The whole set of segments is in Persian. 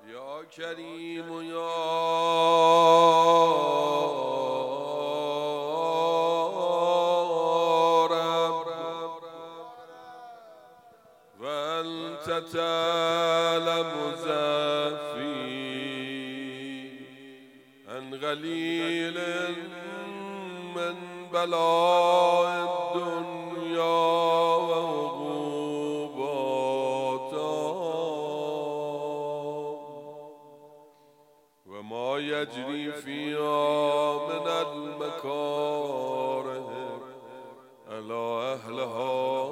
یا کریم و یا رب و انت تعلم ضعفی عن قلیل من بلاء الدنیا و عقوباتها و ما یجری فیها من المکاره علی اهلها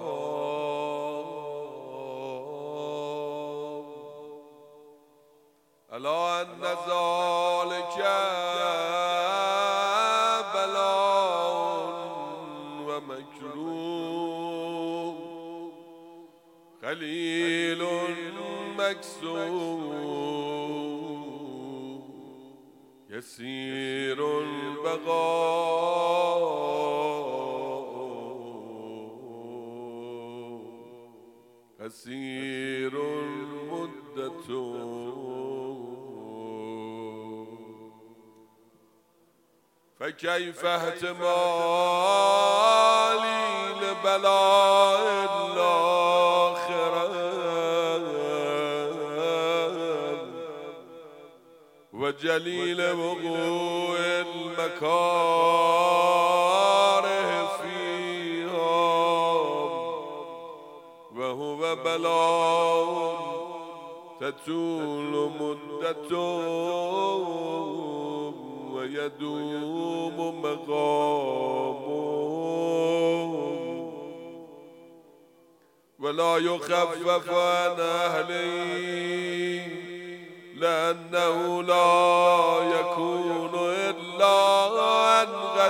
الا ان ذلک بلاء و مکروه خلیل مکسور یسیر البقاء قصیر المدة فكيف احتمالي لبلاء الآخرة وجليل وقوع المكاره فيها وهو بلاء تطول مدته ويدوم مقامه ولا يخفف عن أهله لأنه لا يكون إلا عن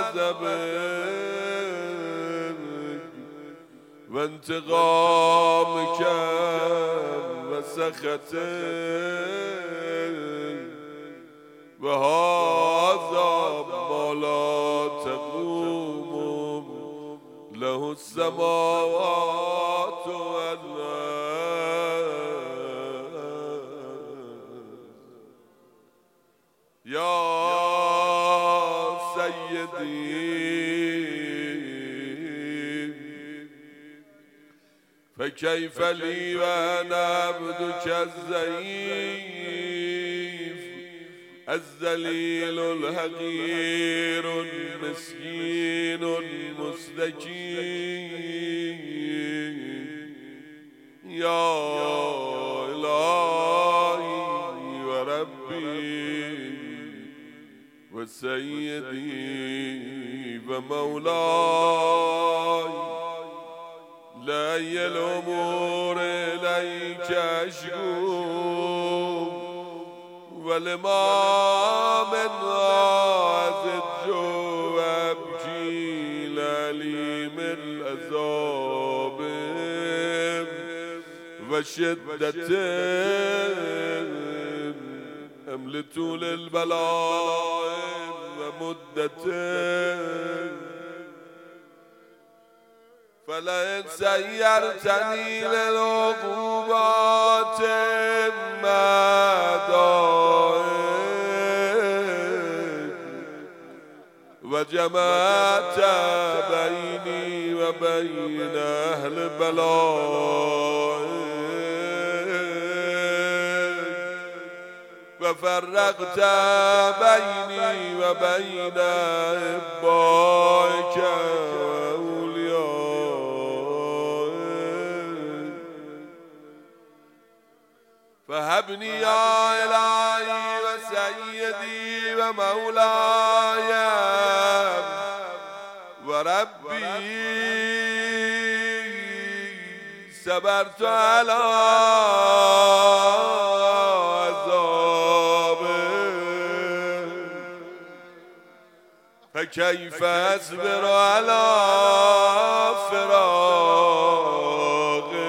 غضبك وانتقامك وسخطك وهذا ما لا تقوم له السماوات والأرض يا سيدي فكيف لي وأنا عبدك الضعيف الذليل الحقير المسكين المستكين يا إلهي وربي وسيدي ومولاي لا الأمور إليك أشكو ولما من أزج وأبكي لأليم العذاب وشدة أملة للبلاء ومدة فلئن سيرتني للعقوبات مدائن وجمعت بيني وبين أهل البلاء وفرقت بيني وبين أحبائك فهبني يا إلهي وسيدي ومولاي وربي صبرت على عذابه فكيف أصبر على فراقه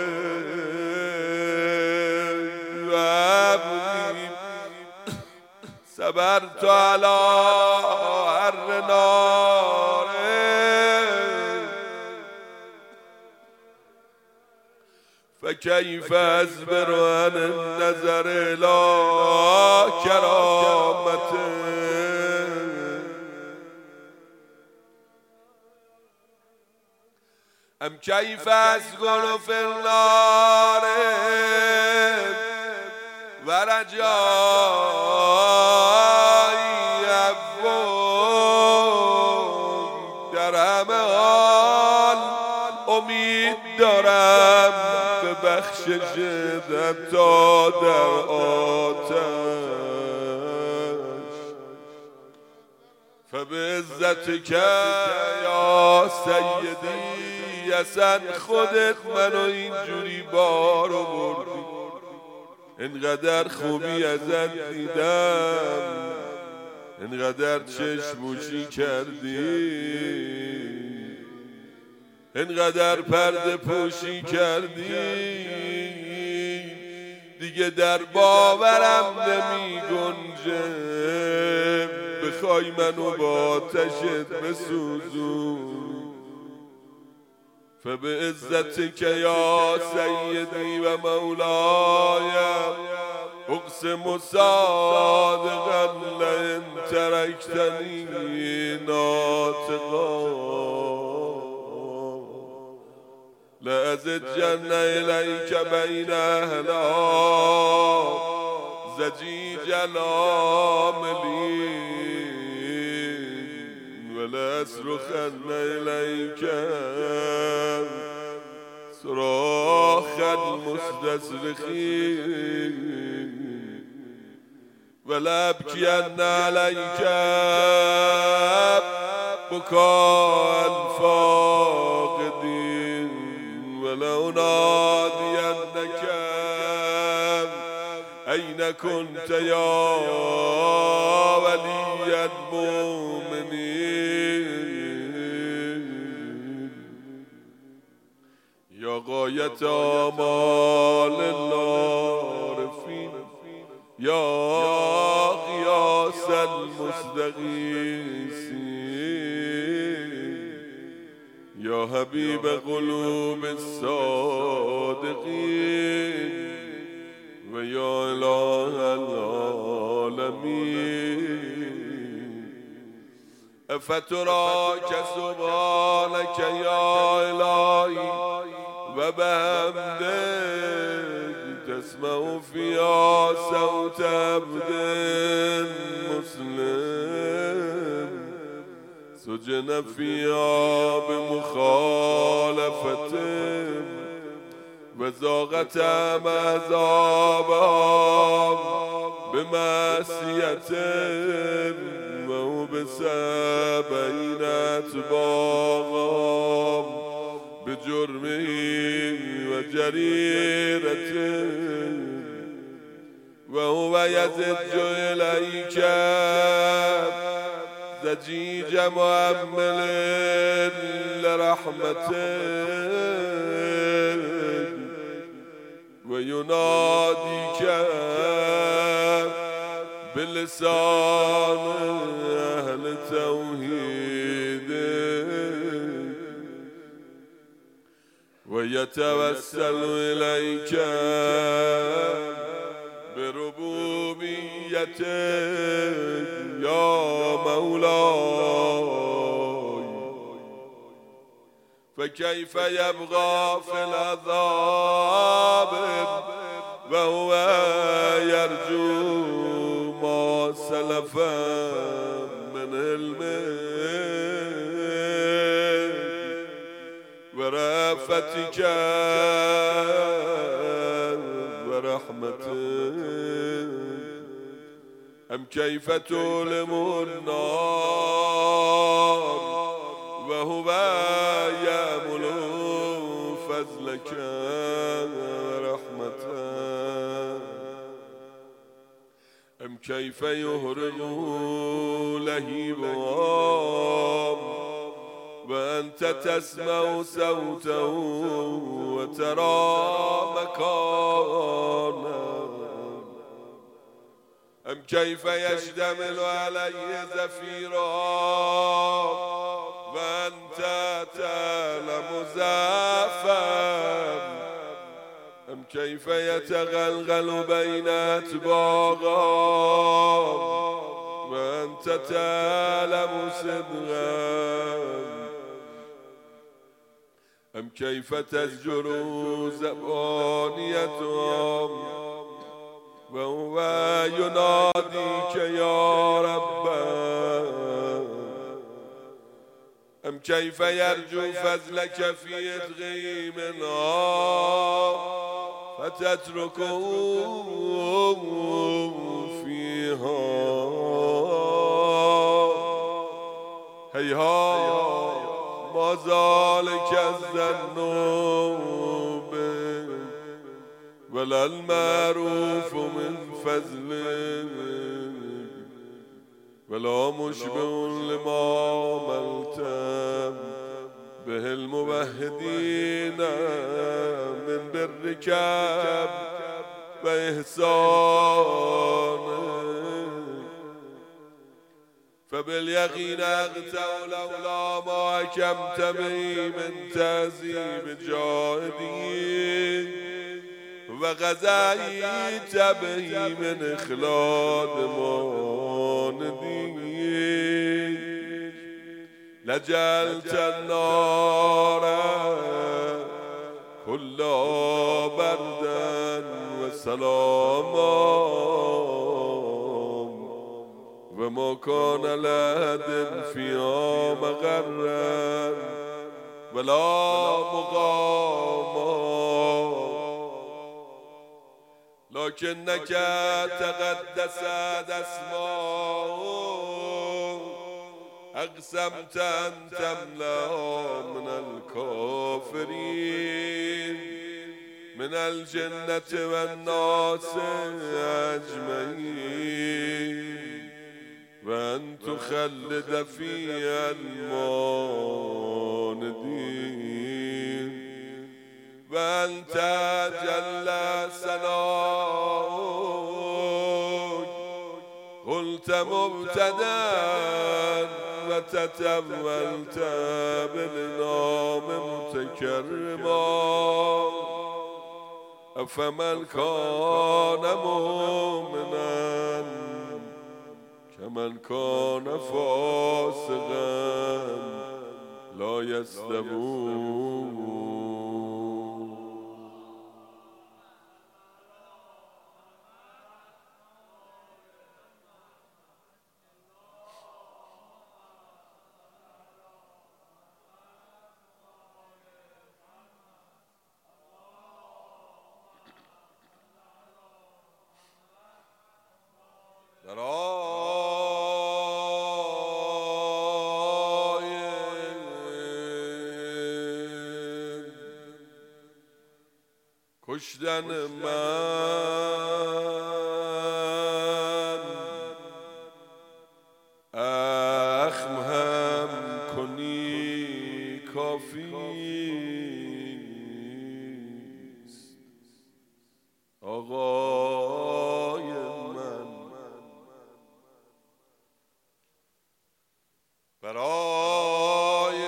صبرت على حر نار فكيف أصبر عن النظر إلى كرامته أم كيف أسكن في النار ورجائي أفوق در همه حال امید دارم به بخشش حتی در آتش فبعزتك یا سیدی اصلا خودت منو اینجوری بار آوردی اینقدر خوبی ازت دیدم اینقدر چشموشی کردی اینقدر پرده پوشی کردی دیگه در باورم نمی گنجه بخوای منو با آتشت بسوزون فبعزتك یا سیدی و مولاي اقسم صادقا لئن ترکتنی ناطقا لأزجن إليك بين أهلها زجيج العاملين ولأصرخن إليك صراخ المستصرخين ولأبكين عليك بكاء الفاقدين ولأنادينك أين كنت يا ولي المؤمنين يا غاية آمال العارفين يا غياث المستغيثين يا حبيب قلوب الصادقين ويا إله العالمين أفتراك سبحانك يا إلهي وبحمدك تسمع فيها صوت عبد مسلم سجن فيها بمخالفتهم وذاقت عذابها بمعصيتهم ووبس بين أتباعهم بجرمه وجريرته وهو يزج إليك زجيج مؤمل لرحمته ويناديك بلسان أهل توحيد ويتوسل إليك بربوبيتك يا مولاي فكيف يبغى في العذاب وهو يرجو ما سلف من علمه ورأفتك ورحمتك أم كيف تؤلم النار وهو يأمل فضلك ورحمتك أم كيف يهرم لهيبهم وأنت تسمع صوته وترى مكانه أم كيف يشتمل عليه زفيرا وأنت تعلم زافا كيف يتغلغل بين أتباغا وأنت تعلم صدقا أم كيف تزجر زبانيتهم وهو يناديك يا رب أم كيف يرجو فضلك في إدغي منها فتتركه فيها هيها ما ذلك الذنوب ولا المعروف من فضل ولا مشبه لما ملت به الموحدين من برك وإحسانك فباليقين أغتوا لولا ما حكمت به من تعذيب الجاهدين وغزيت به من إخلاد ماندين لجلت النار كلها بردا وسلاما وما كان لأحد فيها مغرا ولا مقاما لكنك تقدست أسماء أقسمت أن تملأ من الكافرين من الجنة والناس أجمعين وأن تخلد فيها الماندين وأنت جل ثناؤك قلت مبتدأ وتتولت بالنام متكرما أفمن كان مؤمنا كمن كان فاسقا لا يستوون کشتن من اخم هم کنی کافیست آقای من برای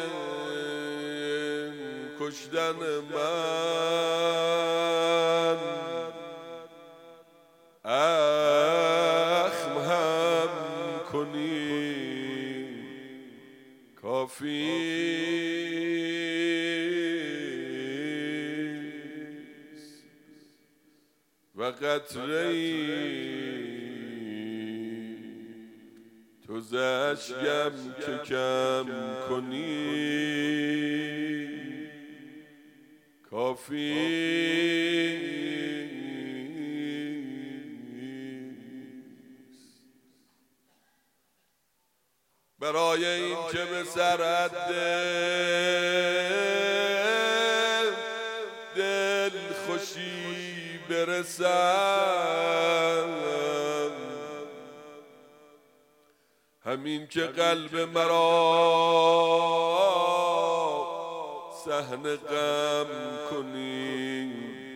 کشتن من اخم هم کنی کافیست و قطره‌ای تو ز اشکم که کم کنی کافیست برای این که به سرحد دل خوشی برسم همین که قلب مرا صحن غم کنی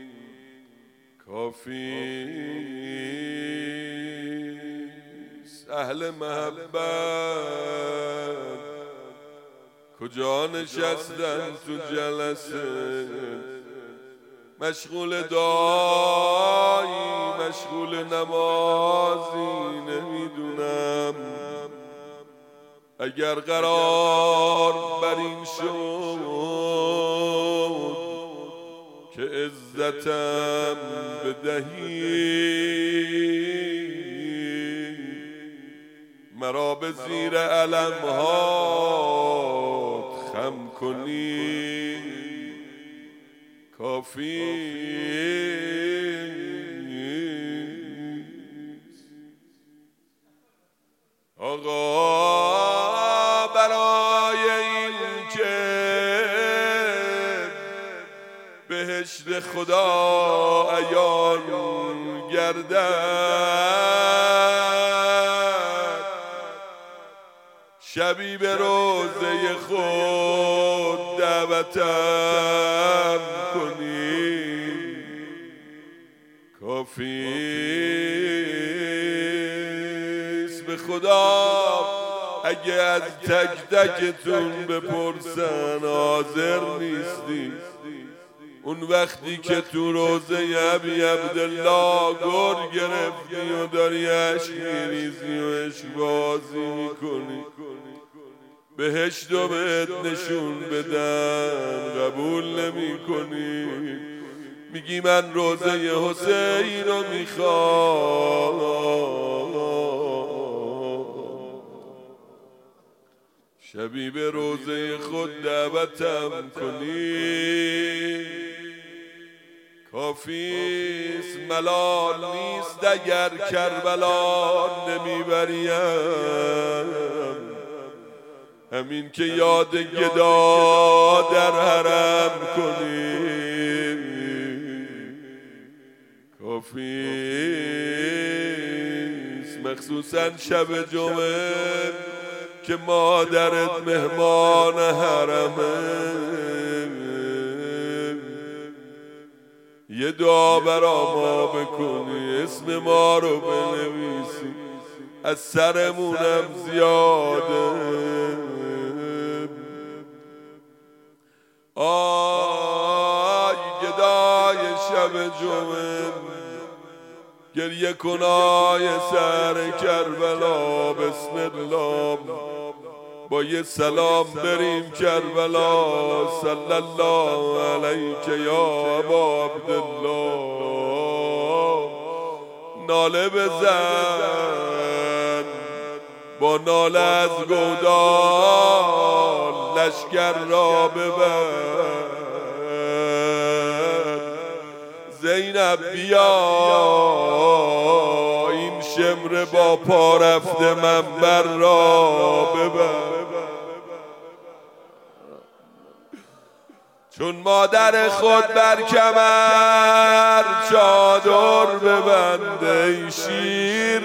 کافیست اهل محبت کجا نشستن تو جلسه مشغول دعایی مشغول نمازی نمیدونم. اگر قرار بر این شد که عزتم بدهی، مرا به زیر علم‌هات خم کنی کافیست. آقا برای این که بهشت خدا عیان گردد، شبی به روضه خود دعوتم کنی کافیست. به خدا اگه از تک تکتون بپرسن حاضر نیستی، اون وقتی که تو روزه ابی عبدالله گر گرفتی و داری عشق میریزی و عشق بازی میکنی، بهشتو بهت نشون بدن قبول نمی کنی. میگی من روزه حسین رو میخوام، شبی به روزه خود دعوتم کنی کافیست. ملال نیست اگر کربلا نمیبریم، همین که یاد گدا در حرم کنی کافیست. مخصوصا شب جمعه که مادرت مهمان حرمه، یه دعا برا ما بکنی، اسم ما رو بنویسی، از سرمونم زیاده. آی گدای شب جمعه، گریه کنای سر کربلا، بسم الله با یه سلام بریم کربلا. صلی الله علیک یا ابا عبدالله. ناله بزن با ناله از گودال، لشکر را ببر. زینب بیا این شمر با پا رفته منبر را ببر. چون مادر خود بر کمر چادر ببنده، ای شیر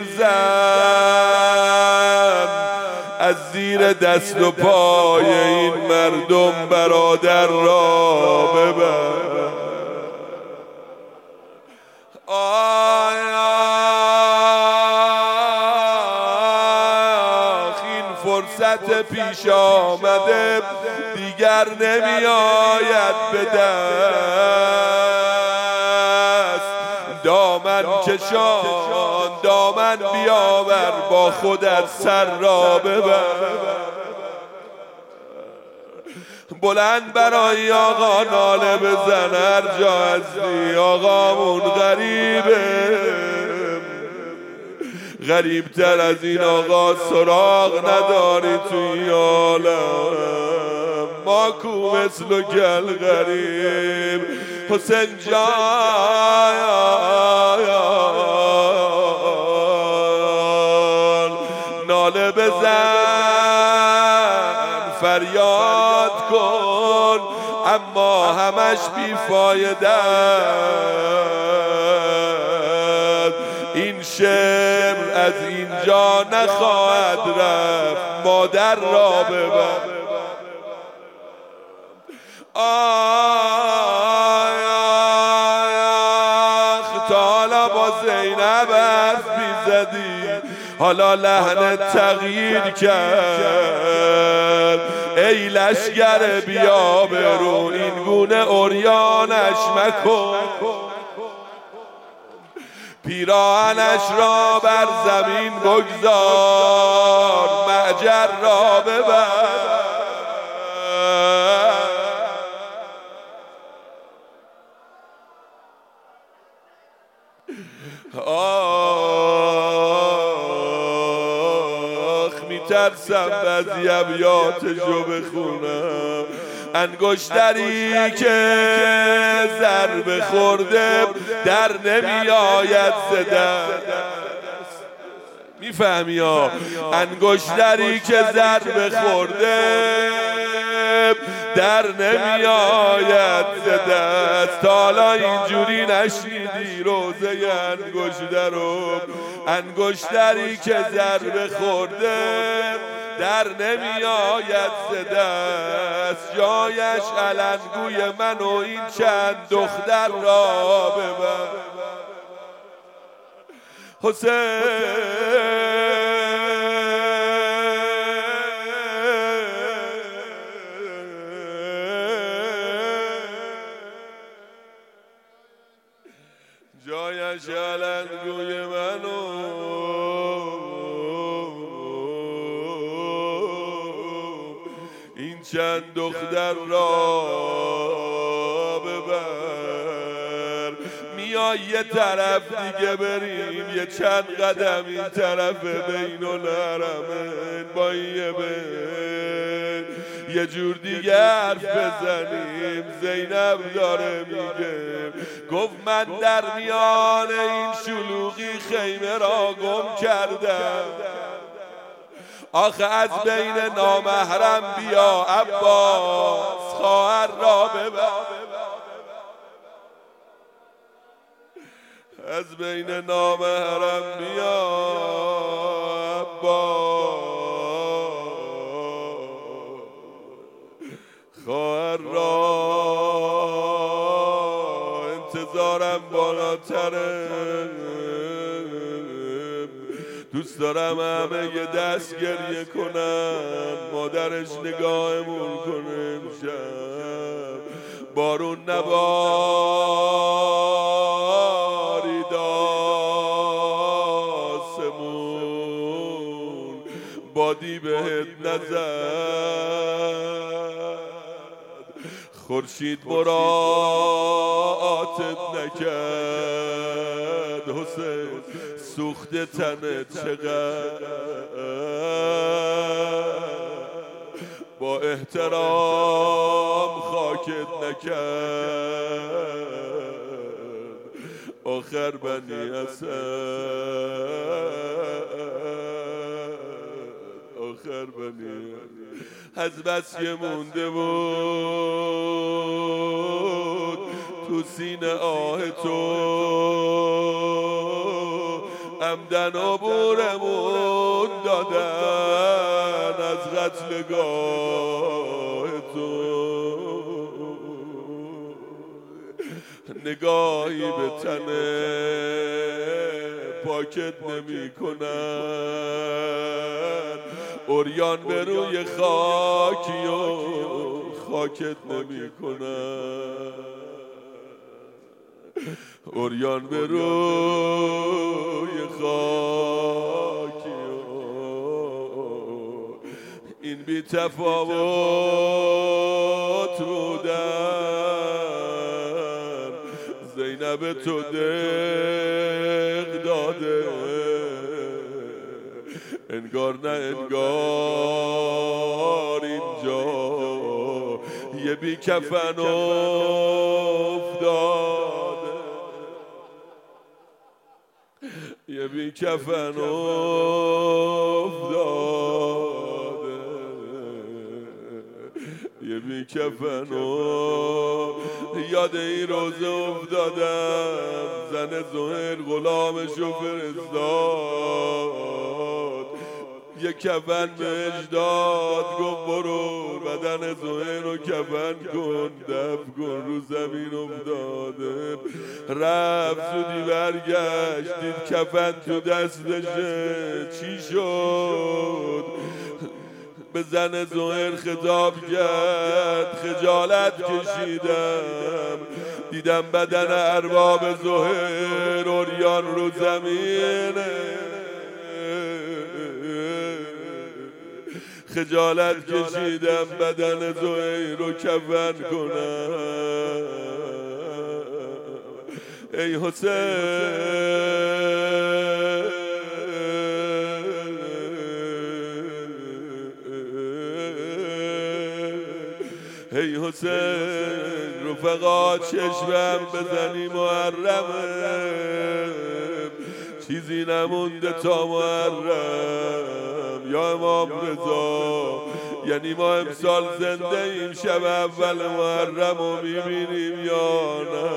زن از زیر دست و پای این مردم برادر را ببر. این فرصت پیش آمده دیگر نمی آید به دست. دامن کشان دامن بیاور، با خودت سر را ببر. بلند برای آقا ناله بزن هر جا هستی. آقامون غریبه، غریب تر از این آقا سراغ نداری توی عالم. ما کو مثل و گل غریب. حسین جان ناله بزن فریاد کن، اما همش بیفایده. این شمر از اینجا نخواهد رفت، مادر را ببر. آخ تا حالا با زینب حرف میزدی حالا لحن تغییر کرد. ای لشگر بیا برون این گونه عریانش مکن، پیراهنش را بر زمین بگذار، معجر را ببر. میترسم بعضی ابیاتشو بخونم. انگشتری که ضربه خورده در نمی آید ز دست. میفهمی ها؟ انگشتری که ضربه خورده در نمی آید ز دست. حالا اینجوری نشنیدی روزه انگشتر رو؟ انگشتری که ضربه خورده در نمی آید ز دست. جایش علنگوی من و این چند دختر را ببر. حسین جایش علنگوی من و این چند دختر را ببر. میای یه طرف دیگه بریم، یه چند قدم این طرف بین الحرمین با یه یه جور دیگه حرف بزنیم. زینب داره میگه، گفت من در میان این شلوغی خیمه را گم کردم. آخه از بین نامحرم بیا عباس خواهر را ببر. از بین نامحرم بیا عباس خواهر را. انتظارم بالاتره، دوست دارم همه یه دست گریه کنن، مادرش نگاهمون کنه. امشب بارون نبارید آسمون، بادی بهت نزد، خورشید مراعاتت نکرد. حسین سوخته تنت چقدر، با احترام خاکت نکرد. آخر بنی اسد، آخر بنی از بس که مونده بود تو سینه آه تو، عمدن عبورمون دادن از قتلگاه تو. نگاهی به تنه پاکت نمی کنن، عریان به روی خاکی و خاکت نمی کنن، عریان به روی خاکی و این بی تفاوت بودن. زینب تو دق داده، انگار نه انگار اینجا یه بی کفن افتاده، یه بی کفن افتاده، یه بی کفن یاد این روزه افتادم. زن زهیر غلامشو فرستاد یه کفن بهش داد، گفت برو بدن زهیر رو کفن کن، دفن کن. رو زمین افتاده، رفت زودی برگشت، دید کفن تو دستشه. چی شد؟ به زن زهیر خطاب کرد، خجالت کشیدم، دیدم بدن ارباب زهیر عریان رو زمینه. خجالت کشیدم بدن زهیر رو کفن کنم. ای حسین، ای حسین، رفقا چشمم بزنی محرمه، چیزی نمونده تا محرم. یا امام رضا، یعنی ما امسال زنده ایم، شب اول محرم رو میبینیم یا نه؟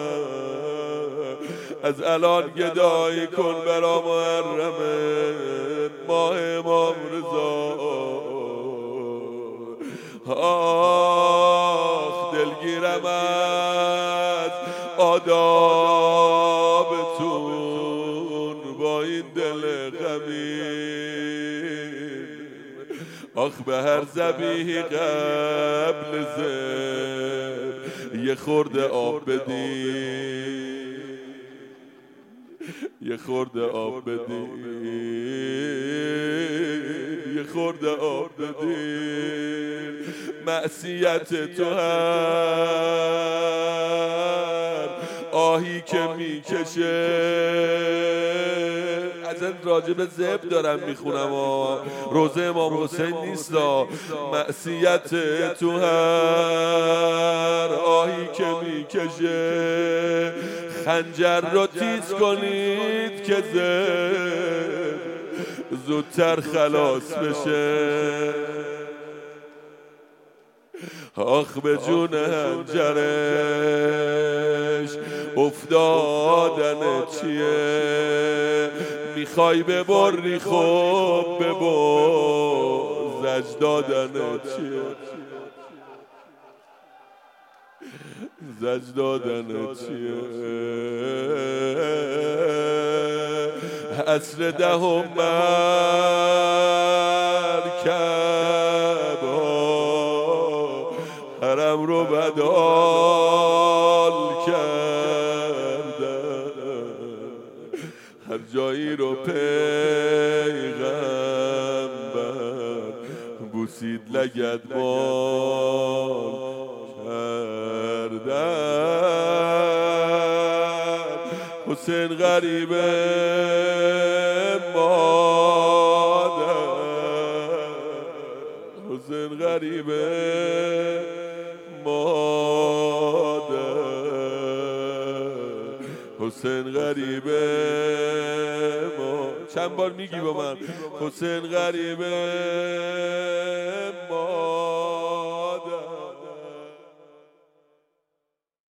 از الان گدایی کن برا محرمه، ماه امام رضا. آخ دلگیرم از آدابتون با این دل غمین. آخ به هر ذبیحی قبل ذبح یه خورده آب بدین، یه خورده آب بدین، یه خورده آب بدین. معصیت تو هر آهی که میکشه، اصلا راجب ذبح دارم میخونم، روزه امام حسین نیست. معصیت تو هر آهی که میکشه، خنجر رو تیز کنید که ذبح زودتر خلاص بشه. آخ به جون هنجرش افتادن چیه؟ میخوای ببری خب ببر، زج دادن چیه؟ زج دادن چیه؟ عصر دهم مرکب حرم رو بدال کردن، هر جایی رو پیغمبر بوسید لگدمال کردن. حسین غریبه مادر، حسین غریبه مادر، حسین غریبه چند بار میگی با من؟ حسین غریبه